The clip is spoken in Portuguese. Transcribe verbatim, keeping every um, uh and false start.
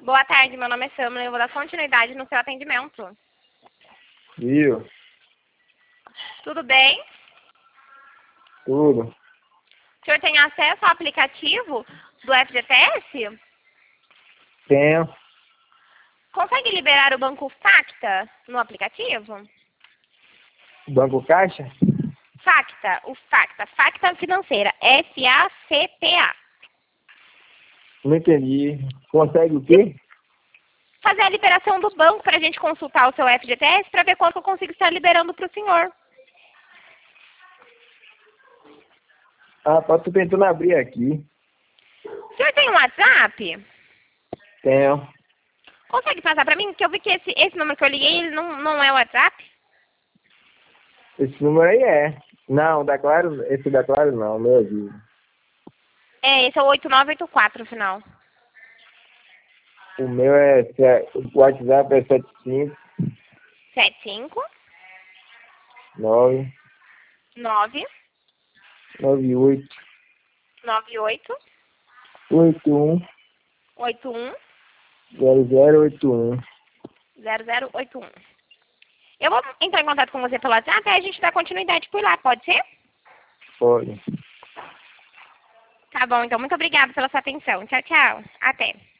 Boa tarde, meu nome é Samla e eu vou dar continuidade no seu atendimento. Viu? Tudo bem? Tudo. O senhor tem acesso ao aplicativo do F G T S? Tenho. Consegue liberar o Banco Facta no aplicativo? Banco Caixa? Facta, o Facta, Facta Financeira, F A C T A. Não entendi. Consegue o quê? Fazer a liberação do banco para a gente consultar o seu F G T S para ver quanto eu consigo estar liberando para o senhor. Ah, tá, tô tentando abrir aqui. O senhor tem um WhatsApp? Tenho. Consegue passar para mim? Porque eu vi que esse, esse número que eu liguei ele não, não é o WhatsApp. Esse número aí é. Não, da Claro, esse da Claro não, meu Deus. É, esse é o oito nove oito quatro, no final. O meu é, o WhatsApp é sete cinco sete cinco nove nove nove oito nove oito oito um oito um zero zero oito um. zero zero oito um. Eu vou entrar em contato com você pelo WhatsApp e a gente dá continuidade por lá, pode ser? Pode. Tá bom, então muito obrigada pela sua atenção. Tchau, tchau. Até.